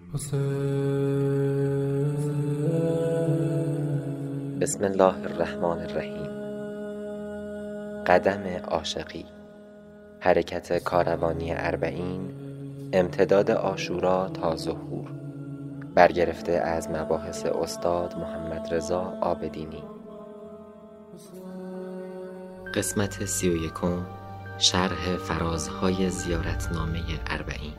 بسم الله الرحمن الرحیم. قدم عاشقی، حرکت کاروانی اربعین، امتداد عاشورا تا ظهور، برگرفته از مباحث استاد محمد رضا عابدینی. قسمت 31، شرح فرازهای زیارتنامه اربعین.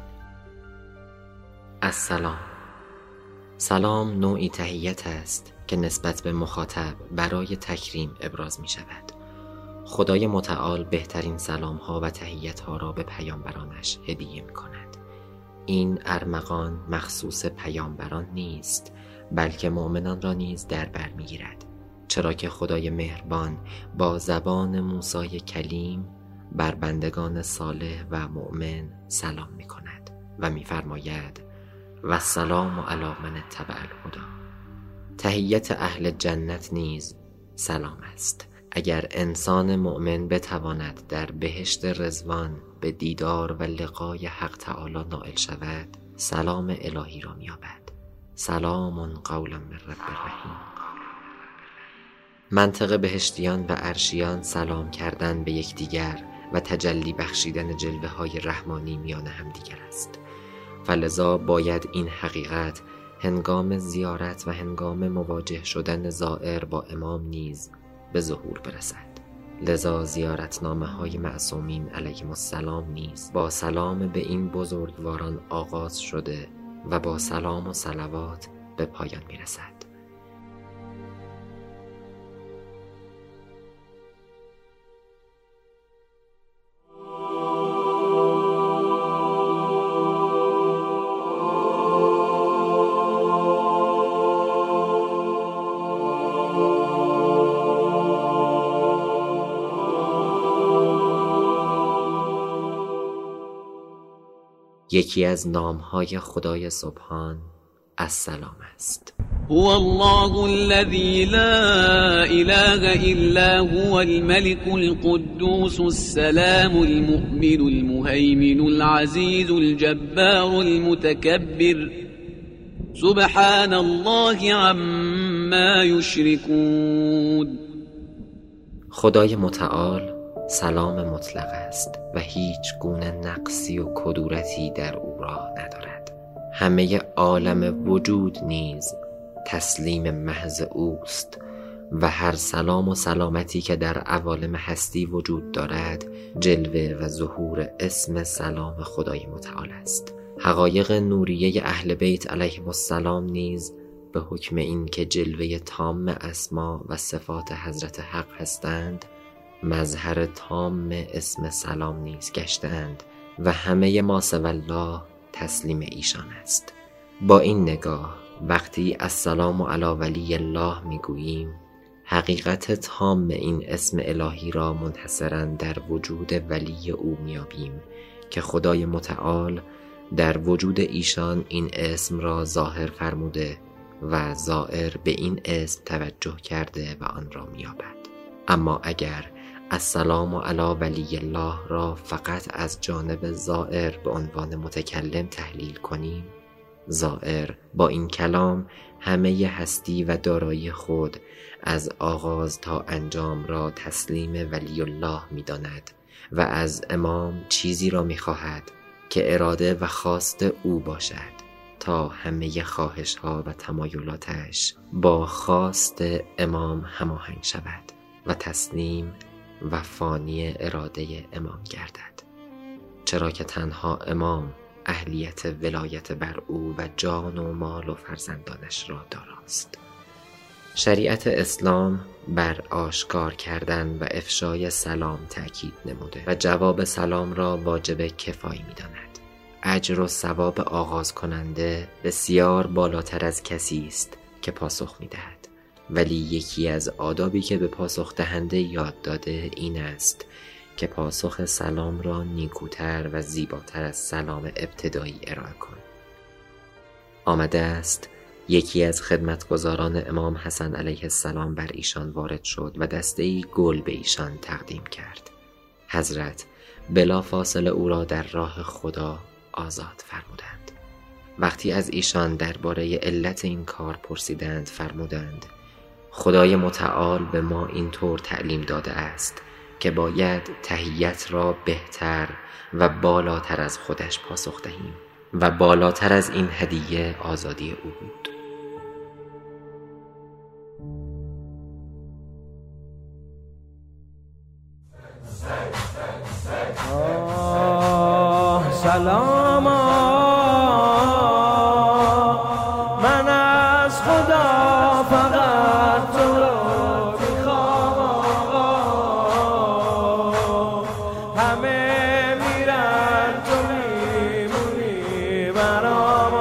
السلام. سلام نوعی تحیت است که نسبت به مخاطب برای تکریم ابراز می شود. خدای متعال بهترین سلام ها و تحیت ها را به پیامبرانش هدیه می کند. این ارمغان مخصوص پیامبران نیست، بلکه مؤمنان را نیز در بر می گیرد، چرا که خدای مهربان با زبان موسی کلیم بر بندگان صالح و مؤمن سلام می کند و می فرماید و سلام علی من اتبع الهدی. تحیت اهل جنت نیز سلام است. اگر انسان مؤمن بتواند در بهشت رضوان به دیدار و لقای حق تعالی نائل شود، سلام الهی را می‌یابد. سلام قولا من رب رحیم. منطق بهشتیان و عرشیان سلام کردن به یکدیگر و تجلی بخشیدن جلوه‌های رحمانی میان همدیگر است. فلذا باید این حقیقت هنگام زیارت و هنگام مواجه شدن زائر با امام نیز به ظهور برسد. لذا زیارتنامه های معصومین علیهم السلام نیز با سلام به این بزرگواران آغاز شده و با سلام و صلوات به پایان میرسد. یکی از نامهای خدای سبحان السلام است. هو الله الذي لا اله الا هو الملك القدوس السلام المؤمن المهيمن العزيز الجبار المتكبر سبحان الله عما يشركون. خدای متعال سلام مطلق است و هیچ گونه نقصی و کدورتی در او را ندارد. همه عالم وجود نیز تسلیم محض اوست و هر سلام و سلامتی که در عوالم هستی وجود دارد جلوه و ظهور اسم سلام خدای متعال است. حقایق نوریه اهل بیت علیهم السلام نیز به حکم این که جلوه تام اسما و صفات حضرت حق هستند مظهر تام اسم سلام نیز گشتند و همه ما سوی الله تسلیم ایشان است. با این نگاه وقتی السلام علی ولی الله میگوییم حقیقت تام این اسم الهی را منحصراً در وجود ولی او میابیم که خدای متعال در وجود ایشان این اسم را ظاهر فرموده و زائر به این اسم توجه کرده و آن را میابد. اما اگر السلام علی ولی الله را فقط از جانب زائر به عنوان متکلم تحلیل کنیم، زائر با این کلام همه هستی و دارایی خود از آغاز تا انجام را تسلیم ولی الله می داند و از امام چیزی را می خواهد که اراده و خواست او باشد تا همه خواهش ها و تمایلاتش با خواست امام هماهنگ شود و تسلیم و فانی اراده امام گردد، چرا که تنها امام اهلیت ولایت بر او و جان و مال و فرزندانش را داراست. شریعت اسلام بر آشکار کردن و افشای سلام تأکید نموده و جواب سلام را واجب کفایی می داند. اجر و ثواب آغاز کننده بسیار بالاتر از کسی است که پاسخ می دهد. ولی یکی از آدابی که به پاسخ دهنده یاد داده این است که پاسخ سلام را نیکوتر و زیباتر از سلام ابتدایی ارائه کن. آمده است یکی از خدمتگزاران امام حسن علیه السلام بر ایشان وارد شد و دسته‌ای گل به ایشان تقدیم کرد. حضرت بلا فاصله او را در راه خدا آزاد فرمودند. وقتی از ایشان درباره علت این کار پرسیدند فرمودند خدای متعال به ما اینطور تعلیم داده است که باید تحیت را بهتر و بالاتر از خودش پاسخ دهیم و بالاتر از این هدیه آزادی او بود. سلام من از خدا فقط تو رو میخوام، همه میرن تو میمونی برام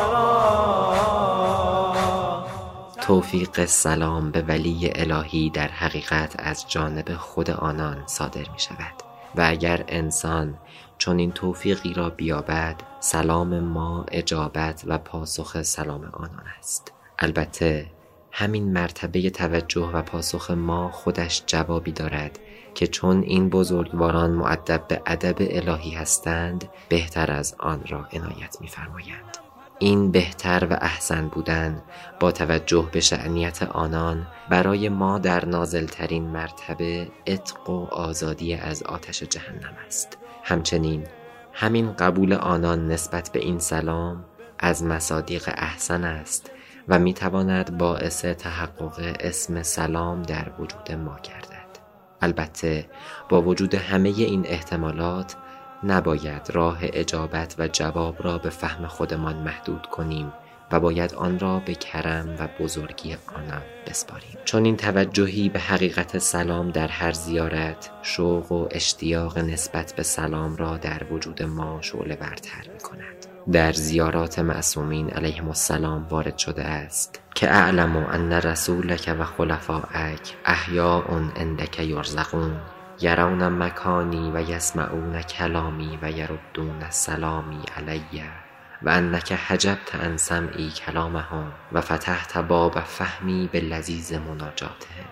آقا. توفیق سلام به ولی الهی در حقیقت از جانب خود آنان صادر می شود و اگر انسان چون این توفیقی را بیابد سلام ما اجابت و پاسخ سلام آنان است. البته همین مرتبه توجه و پاسخ ما خودش جوابی دارد که چون این بزرگواران مؤدب به ادب الهی هستند بهتر از آن را عنایت می‌فرمایند. این بهتر و احسن بودن با توجه به شأنیت آنان برای ما در نازلترین مرتبه عتق و آزادی از آتش جهنم است. همچنین همین قبول آنان نسبت به این سلام از مصادیق احسن است و میتواند باعث تحقق اسم سلام در وجود ما گردد. البته با وجود همه این احتمالات نباید راه اجابت و جواب را به فهم خودمان محدود کنیم و باید آن را به کرم و بزرگی آنان بسپاریم، چون این توجهی به حقیقت سلام در هر زیارت شوق و اشتیاق نسبت به سلام را در وجود ما شعله ورتر می کند. در زیارات معصومین علیهم السلام وارد شده است که اعلم ان رسولک و خلفائک احیاء عندک یرزقون یرون مکانی و یسمعون کلامی و یردون سلامی علی و انک حجبت عن سمعی کلامهم و فتحت باب فهمی به لذیذ مناجاتهم.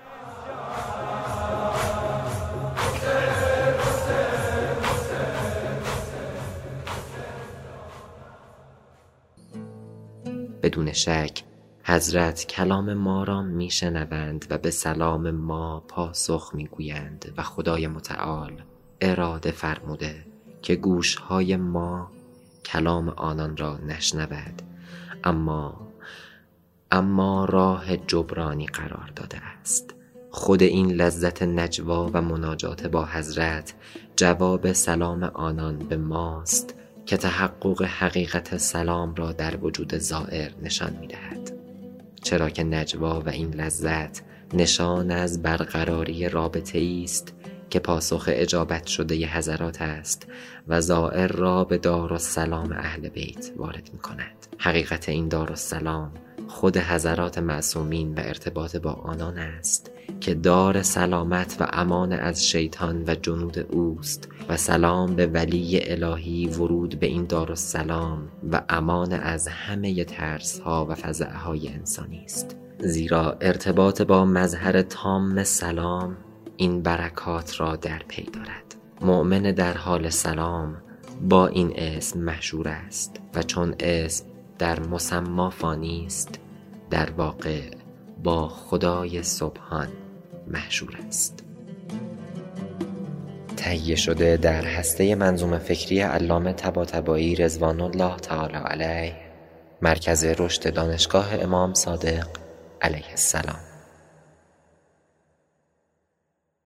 بدون شک حضرت کلام ما را میشنوند و به سلام ما پاسخ میگویند و خدای متعال اراده فرموده که گوشهای ما کلام آنان را نشنود، اما راه جبرانی قرار داده است. خود این لذت نجوا و مناجات با حضرت جواب سلام آنان به ماست که تحقق حقیقت سلام را در وجود زائر نشان می‌دهد، چرا که نجوا و این لذت نشان از برقراری رابطه است که پاسخ اجابت شده ی حضرات است و زائر را به دارالسلام اهل بیت وارد می کند. حقیقت این دارالسلام خود حضرات معصومین و ارتباط با آنان است که دار سلامت و امان از شیطان و جنود اوست و سلام به ولی الهی ورود به این دارالسلام و امان از همه ترس ها و فزع های انسانی است. زیرا ارتباط با مظهر تام سلام این برکات را در پی دارد. مؤمن در حال سلام با این اسم مشهور است و چون اسم در مسما فانی است در واقع با خدای سبحان مشهور است. تهیه شده در هسته منظومه فکری علامه طباطبایی رضوان الله تعالی علیه، مرکز رشد دانشگاه امام صادق علیه السلام.